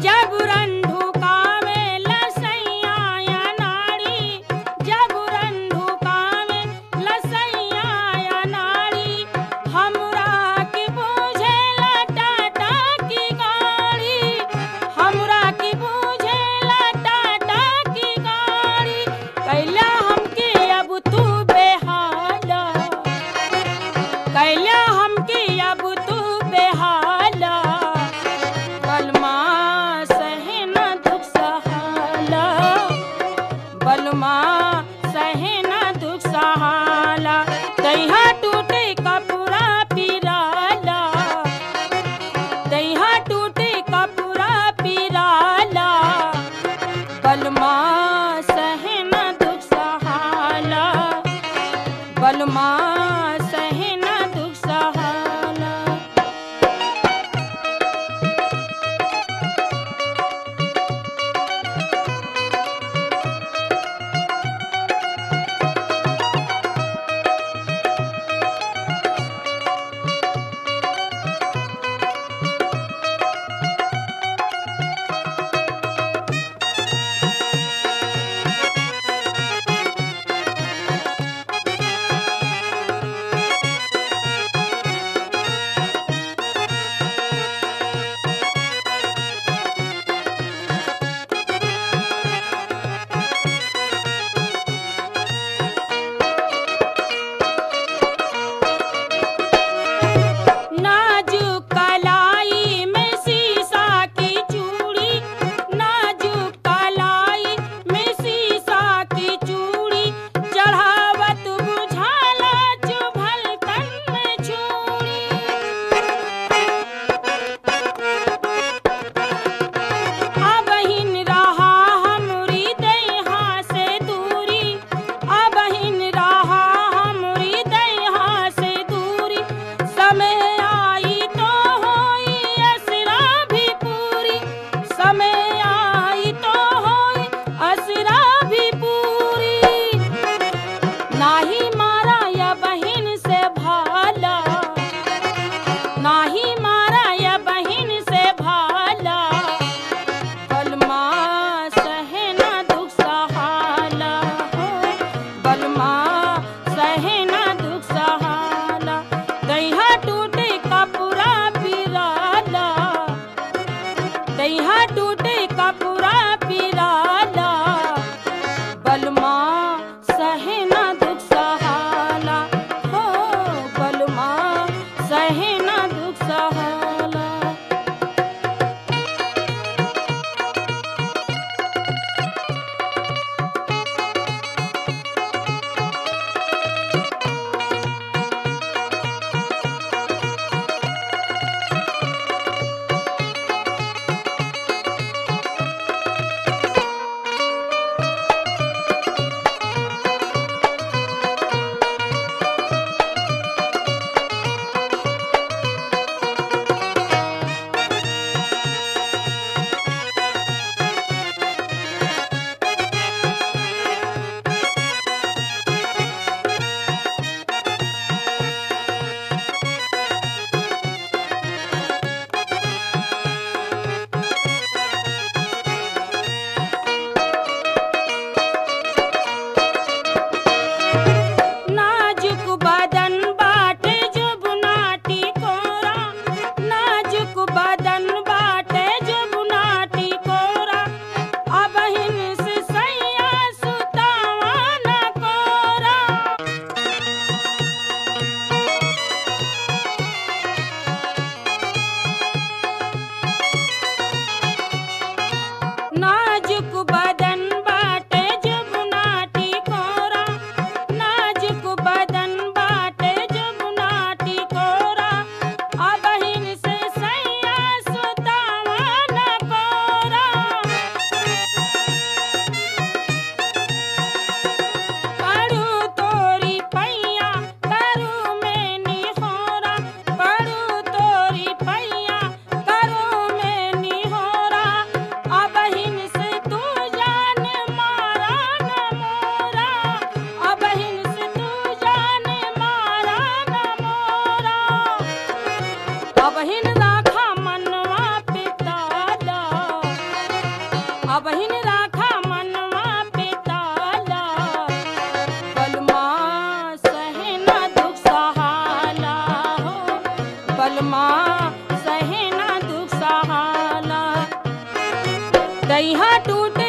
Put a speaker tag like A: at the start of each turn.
A: जब रंधुका में लसैया या नाड़ी, जब रंधुका में लसैया या नाड़ी, हमरा की बूझे टाटा की गाड़ी, हमरा की बूझे टाटा की गाड़ी। कैला हमके अब तू बेहाला, कैला हमके अब तू बेहाला, बलमा सहे न दुख सहाला, बलमा सहे न दुख सहाला। तैहा टूटे कपूरा पिराला, तैहा टूटे कपूरा पिराला, बलमा सहे न दुख सहाला, बलमा सहे न दुख सहाला। नाजुक कलाई में शीशा की चूड़ी, नाजुक कलाई में शीशा की चूड़ी, चढ़ावत बुझाला चुभल तन में छुरी। अबहिन रहा हमरी दैहा से दूरी, अबहिन रहा हमरी दैहा से दूरी, समय आई तो होई असरा भी पूरी, समय आई तो होई असरा भी पूरी। नाही मारा या बहिन से भाला, नाही मारा या बहिन से भाला, बलमा सहे न दुख सहाला, हो बलमा सहे न दुख सहाला। तैहा टूटे कपूरा पिराला, तैहा टूटे कपूरा पिराला, बलमा सहे न दुख सहाला, हो बलमा सहे न दुख सहाला। जइहा टूट